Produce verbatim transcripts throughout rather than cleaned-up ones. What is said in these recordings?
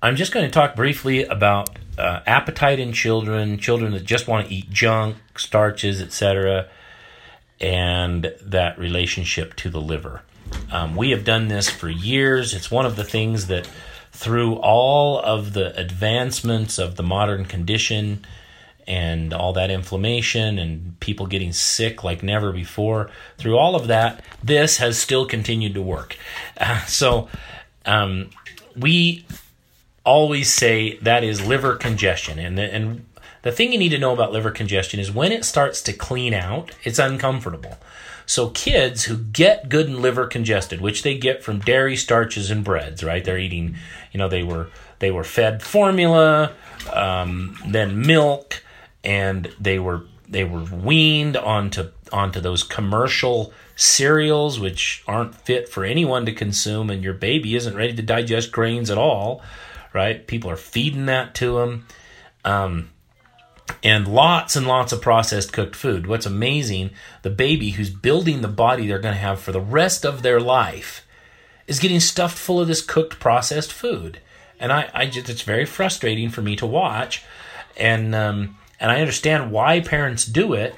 I'm just going to talk briefly about uh, appetite in children, children that just want to eat junk, starches, et cetera, and that relationship to the liver. Um, we have done this for years. It's one of the things that through all of the advancements of the modern condition and all that inflammation and people getting sick like never before, through all of that, this has still continued to work. Uh, so um, we always say that is liver congestion. And the, and the thing you need to know about liver congestion is when it starts to clean out, it's uncomfortable. So kids who get good and liver congested, which they get from dairy, starches, and breads, right? They're eating, you know, they were they were fed formula, um, then milk, and they were they were weaned onto onto those commercial cereals, which aren't fit for anyone to consume, and your baby isn't ready to digest grains at all. Right? People are feeding that to them. Um, and lots and lots of processed cooked food. What's amazing, the baby who's building the body they're going to have for the rest of their life is getting stuffed full of this cooked processed food. And I, I just, it's very frustrating for me to watch. And, um, and I understand why parents do it,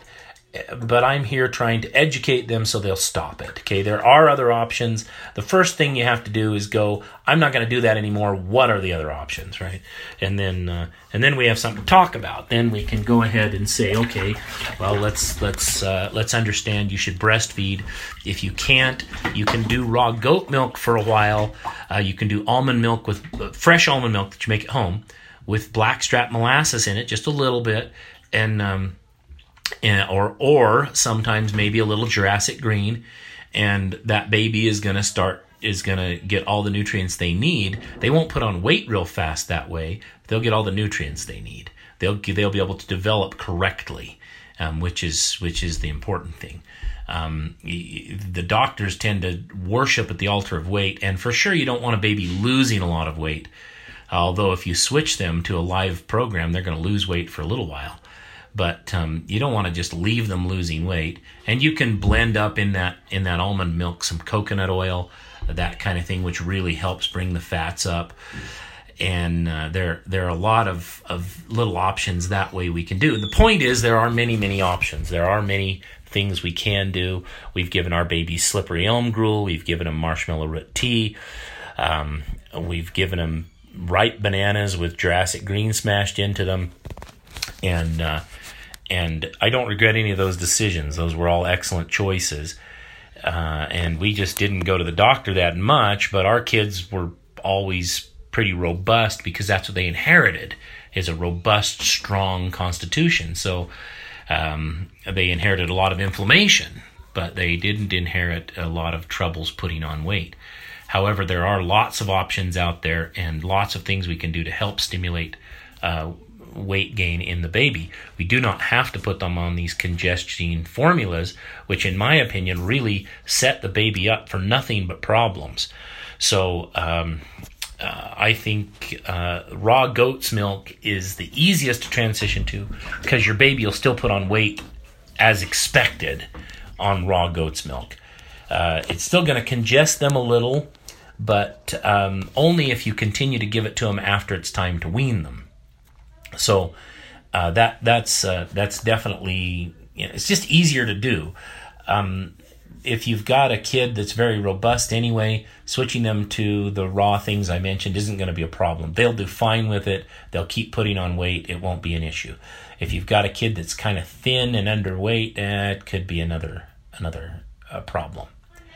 but I'm here trying to educate them so they'll stop it. Okay, there are other options. The first thing you have to do is go, I'm not going to do that anymore. What are the other options, right? And then uh, and then we have something to talk about. Then we can go ahead and say, okay, well, let's let's uh, let's understand you should breastfeed. If you can't, you can do raw goat milk for a while. Uh, you can do almond milk with uh, fresh almond milk that you make at home with blackstrap molasses in it, just a little bit, and um, And, or or sometimes maybe a little Jurassic Green, and that baby is going to start is going to get all the nutrients they need. They won't put on weight real fast that way. They'll get all the nutrients they need. They'll they'll be able to develop correctly, um, which is which is the important thing. Um, the doctors tend to worship at the altar of weight, and for sure you don't want a baby losing a lot of weight. Although if you switch them to a live program, they're going to lose weight for a little while. But um, you don't want to just leave them losing weight. And you can blend up in that in that almond milk some coconut oil, that kind of thing, which really helps bring the fats up. And uh, there there are a lot of, of little options that way we can do. The point is there are many, many options. There are many things we can do. We've given our babies slippery elm gruel. We've given them marshmallow root tea. Um, we've given them ripe bananas with Jurassic Green smashed into them. And uh, and I don't regret any of those decisions. Those were all excellent choices. Uh, and we just didn't go to the doctor that much, but our kids were always pretty robust because that's what they inherited, is a robust, strong constitution. So um, they inherited a lot of inflammation, but they didn't inherit a lot of troubles putting on weight. However, there are lots of options out there and lots of things we can do to help stimulate uh weight gain in the baby. We do not have to put them on these congestion formulas, which in my opinion really set the baby up for nothing but problems. So um, uh, I think uh, raw goat's milk is the easiest to transition to because your baby will still put on weight as expected on raw goat's milk. Uh, it's still going to congest them a little, but um, only if you continue to give it to them after it's time to wean them. So uh, that that's uh, that's definitely, you know, it's just easier to do. Um, if you've got a kid that's very robust anyway, switching them to the raw things I mentioned isn't going to be a problem. They'll do fine with it. They'll keep putting on weight. It won't be an issue. If you've got a kid that's kind of thin and underweight, eh, it could be another another uh, problem.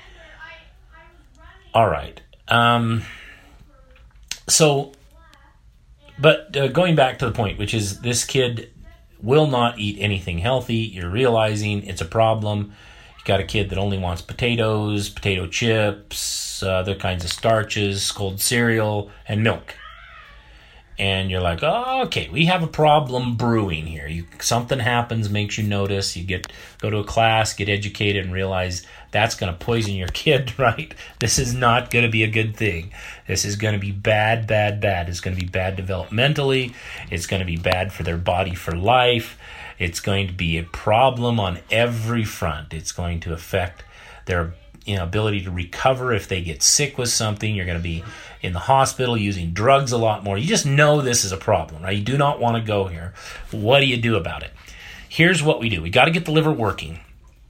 All right. Um, so. But uh, going back to the point, which is this kid will not eat anything healthy. You're realizing it's a problem. You got a kid that only wants potatoes, potato chips, uh, other kinds of starches, cold cereal, and milk. And you're like, oh, okay, we have a problem brewing here. You, something happens, makes you notice. You get go to a class, get educated, and realize that's going to poison your kid, right? This is not going to be a good thing. This is going to be bad, bad, bad. It's going to be bad developmentally. It's going to be bad for their body for life. It's going to be a problem on every front. It's going to affect their you know, ability to recover if they get sick with something. You're going to be in the hospital using drugs a lot more. You just know this is a problem, right? You do not want to go here. What do you do about it? Here's what we do. We got to get the liver working.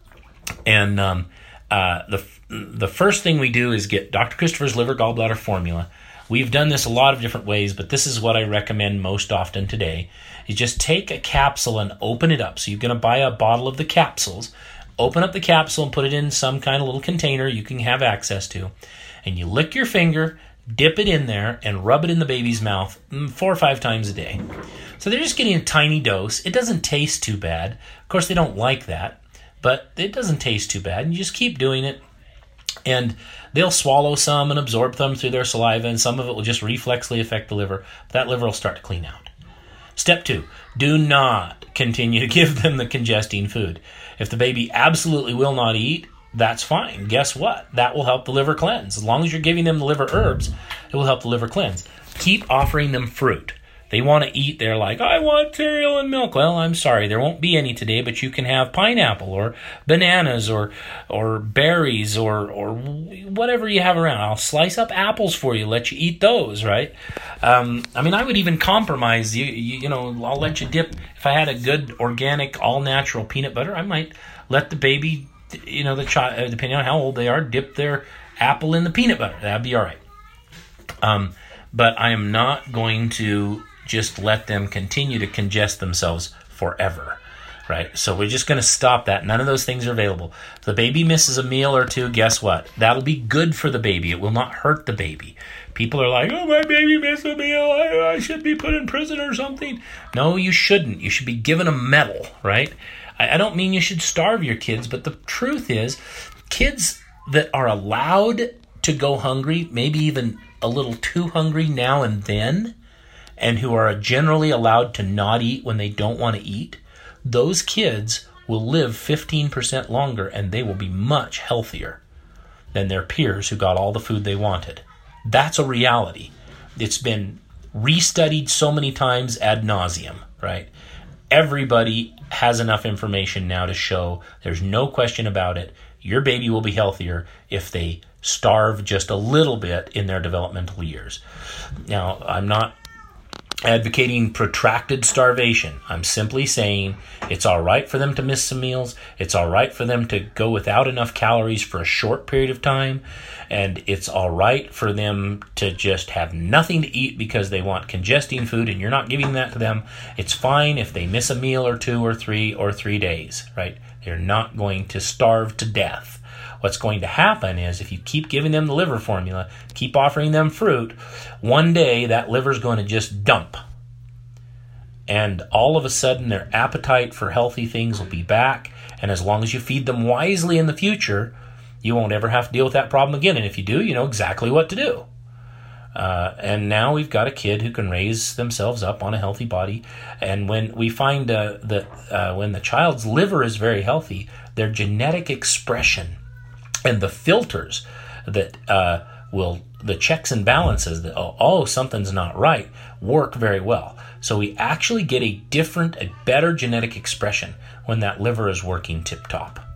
And um, uh, the the first thing we do is get Doctor Christopher's liver gallbladder formula. We've done this a lot of different ways, but this is what I recommend most often today. You just take a capsule and open it up. So you're going to buy a bottle of the capsules, open up the capsule and put it in some kind of little container you can have access to. And you lick your finger, dip it in there, and rub it in the baby's mouth four or five times a day. So they're just getting a tiny dose. It doesn't taste too bad. Of course, they don't like that, but it doesn't taste too bad. And you just keep doing it. And they'll swallow some and absorb them through their saliva, and some of it will just reflexly affect the liver. That liver will start to clean out. Step two, do not continue to give them the congesting food. If the baby absolutely will not eat, that's fine. Guess what? That will help the liver cleanse. As long as you're giving them the liver herbs, it will help the liver cleanse. Keep offering them fruit. They want to eat. They're like, I want cereal and milk. Well, I'm sorry, there won't be any today, but you can have pineapple or bananas or or berries or or whatever you have around. I'll slice up apples for you, let you eat those, right? Um, I mean, I would even compromise. You, you, you know, I'll let you dip. If I had a good organic, all-natural peanut butter, I might let the baby, you know, the child, depending on how old they are, dip their apple in the peanut butter. That'd be all right. Um, but I am not going to just let them continue to congest themselves forever, right? So we're just going to stop that. None of those things are available. If the baby misses a meal or two, guess what? That'll be good for the baby. It will not hurt the baby. People are like, oh, my baby missed a meal. I, I should be put in prison or something. No, you shouldn't. You should be given a medal, right? I, I don't mean you should starve your kids, but the truth is, kids that are allowed to go hungry, maybe even a little too hungry now and then, and who are generally allowed to not eat when they don't want to eat, those kids will live fifteen percent longer, and they will be much healthier than their peers who got all the food they wanted. That's a reality. It's been restudied so many times ad nauseum, right? Everybody has enough information now to show there's no question about it. Your baby will be healthier if they starve just a little bit in their developmental years. Now, I'm not advocating protracted starvation. I'm simply saying it's all right for them to miss some meals. It's all right for them to go without enough calories for a short period of time. And it's all right for them to just have nothing to eat because they want congesting food and you're not giving that to them. It's fine if they miss a meal or two or three or three days, right? They're not going to starve to death. What's going to happen is if you keep giving them the liver formula, keep offering them fruit, one day that liver's going to just dump. And all of a sudden their appetite for healthy things will be back. And as long as you feed them wisely in the future, you won't ever have to deal with that problem again. And if you do, you know exactly what to do. Uh, and now we've got a kid who can raise themselves up on a healthy body. And when we find uh, that uh, when the child's liver is very healthy, their genetic expression and the filters that uh, will, the checks and balances that, oh, oh, something's not right, work very well. So we actually get a different, a better genetic expression when that liver is working tip-top.